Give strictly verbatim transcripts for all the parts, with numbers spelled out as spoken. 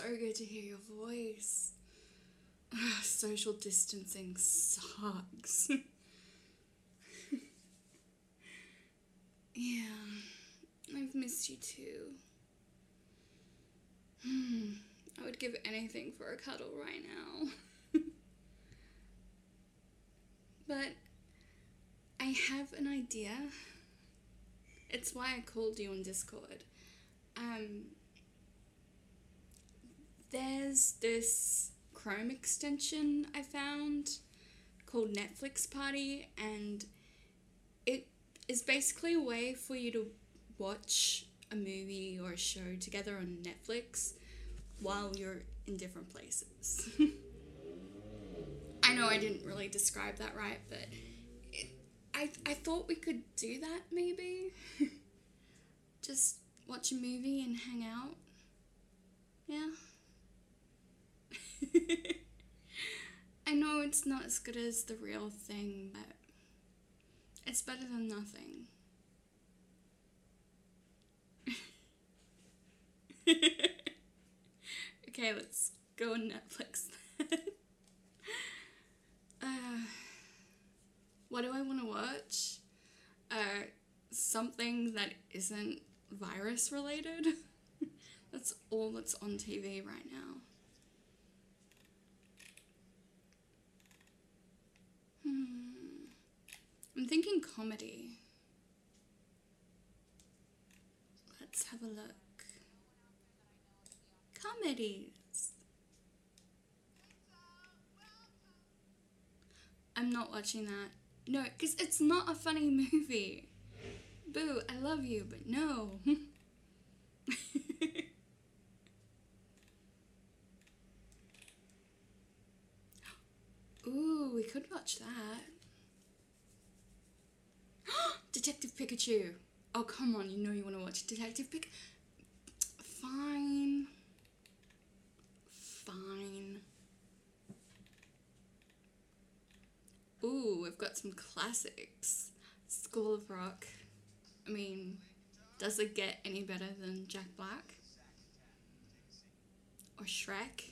so good to hear your voice. Ugh, social distancing sucks. Yeah, I've missed you too. Hmm, I would give anything for a cuddle right now. But I have an idea. It's why I called you on Discord. Um, there's this Chrome extension I found called Netflix Party, and it is basically a way for you to watch a movie or a show together on Netflix while you're in different places. I know I didn't really describe that right, but it, I, I thought we could do that maybe. Just watch a movie and hang out. Yeah. I know it's not as good as the real thing, but it's better than nothing. Okay, let's go on Netflix then. uh, what do I want to watch? Uh, something that isn't virus related. That's all that's on T V right now. Hmm. I'm thinking comedy. Let's have a look. Comedies. I'm not watching that. No, because it's not a funny movie. Boo, I love you, but no. Ooh, we could watch that. Detective Pikachu. Oh, come on, you know you want to watch Detective Pikachu. Fine. Fine. Ooh, we've got some classics. School of Rock. I mean, does it get any better than Jack Black? Or Shrek?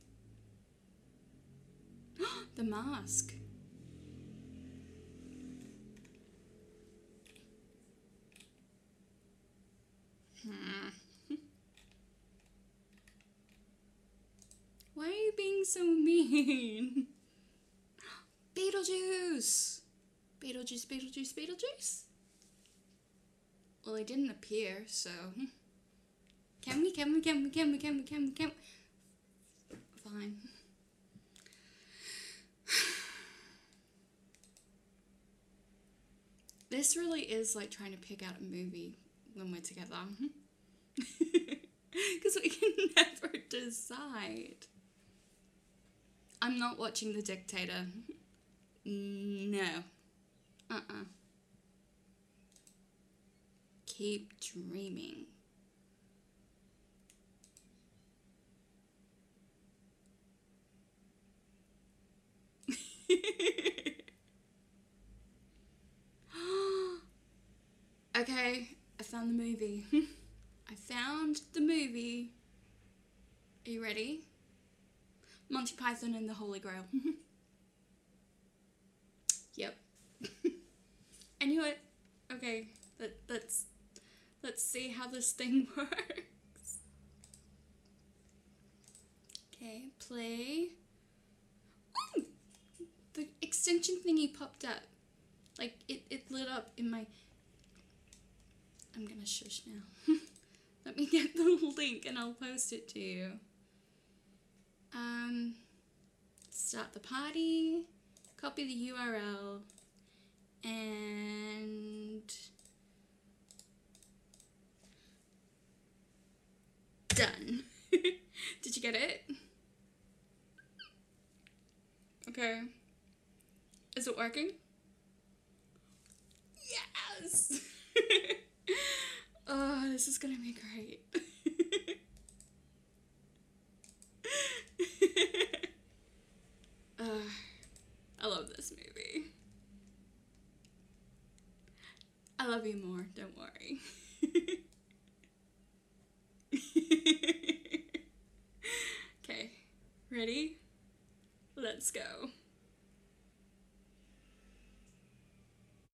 The Mask. Hmm. Why are you being so mean? Beetlejuice! Beetlejuice, Beetlejuice, Beetlejuice? Well, he didn't appear, so... Can we, can we, can we, can we, can we, can we, can we? Fine. This really is like trying to pick out a movie when we're together. Because we can never decide. I'm not watching The Dictator. No. Uh-uh. Keep dreaming. Okay, I found the movie. I found the movie. Are you ready? Monty Python and the Holy Grail. Yep. I knew it. Okay, let, let's let's see how this thing works. Okay, play. Ooh, the extension thingy popped up. Like it, it lit up in my... I'm gonna shush now. Let me get the link and I'll post it to you. Um, start the party, copy the U R L, and done. Did you get it? Okay. Is it working? Yes! Oh, this is gonna be great. uh, I love this movie. I love you more, don't worry. let's go.